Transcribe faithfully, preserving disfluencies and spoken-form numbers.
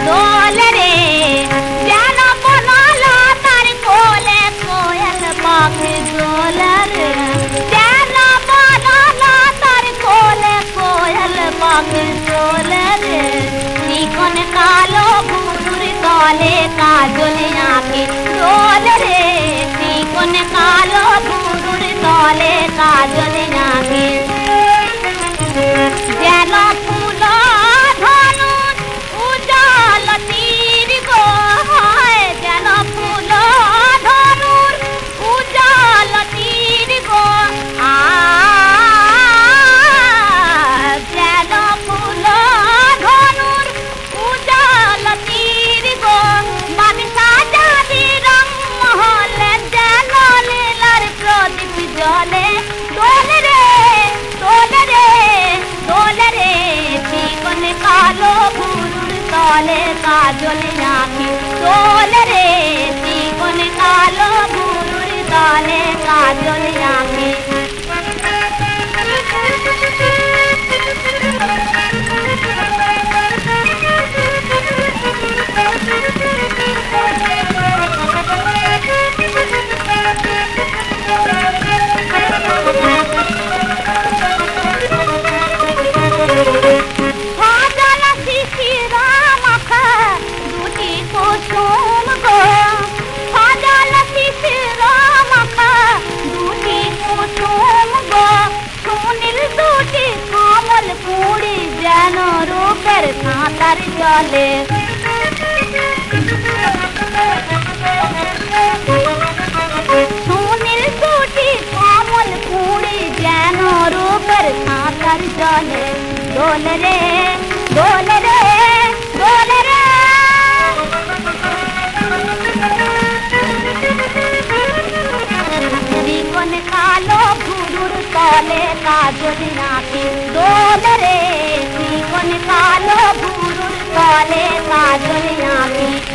দোল রে যেন বনলো তার কোলে কোয়েল পাখি দোল রে যেন বনলো তার কোলে কোয়েল পাখি দোল রে চিকন কালো ভুরুর তলে কাজল আঁকে দোল রে চিকন কালো ভুরুর তলে কাজল আঁকে যেন ফুল ধনুর উজাল তীর গো হয় যেন ফুল ধনুর উজাল তীর গো আ যেন ফুল ধনুর উজাল তীর গো বাদশা জাদি রং মহলে যেন লীলার প্রদীপ জ্বলে দোল রে দোল রে দোল রে চিকন কালো ভুরুর তলে কাজল আঁকে দোল রে চিকন কালো ভুরুর তলে কাজল আঁকে যেন রূপের সাঁতার জলে সুনীল দুটি কমল কুড়ি যেন রূপের সাঁতার জলে দোল রে দোল রে দোল রে চিকন কালো ভুরুর তলে কাজল আঁকে দোল রে চিকন কালো ভুরুর তলে কাজল আঁকে